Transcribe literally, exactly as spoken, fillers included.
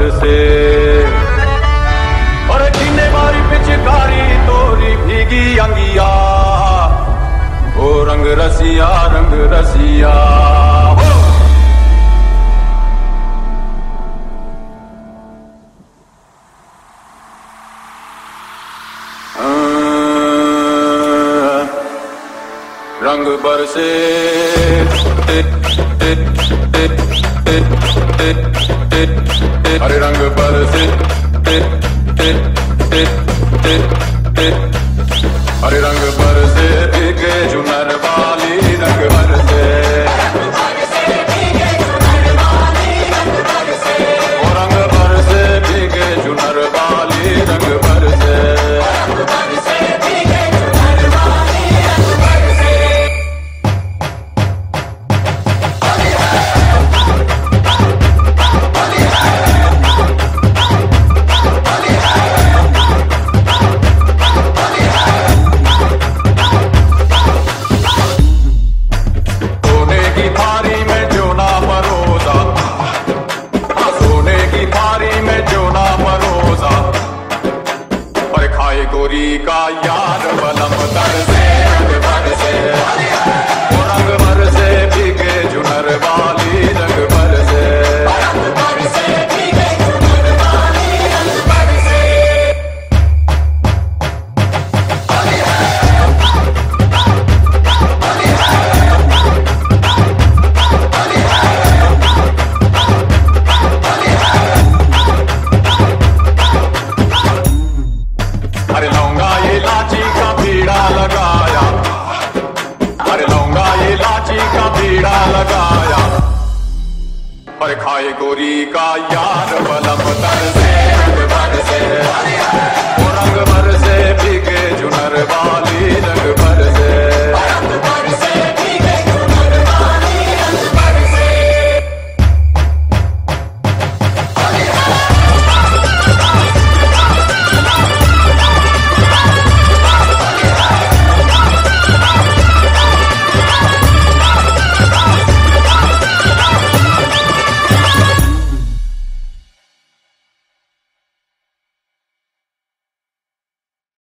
बरसे। और कीने मारी पिचकारी तोरी भीगी अंगिया, ओ रंग रसिया रंग रसिया। रंग बरसे हरे रंग बरसे, हरे रंग बरसे भीगे चुनर वाली रंग बरसे। ओ रंग बरसे भीगे चुनर वाली रंग बरसे। गोरी का यार बलम तरसे रंग बरसे। ओ रंग बरसे भीगे चुनर वाली रंग बरसे। अरे लौंगा ये लाची का बीड़ा लगाया, अरे लौंगा ये लाची का बीड़ा लगाया। पर खाए गोरी का यार बलम तरसे रंग बरसे। ओ रंग बरसे भीगे चुनर वाली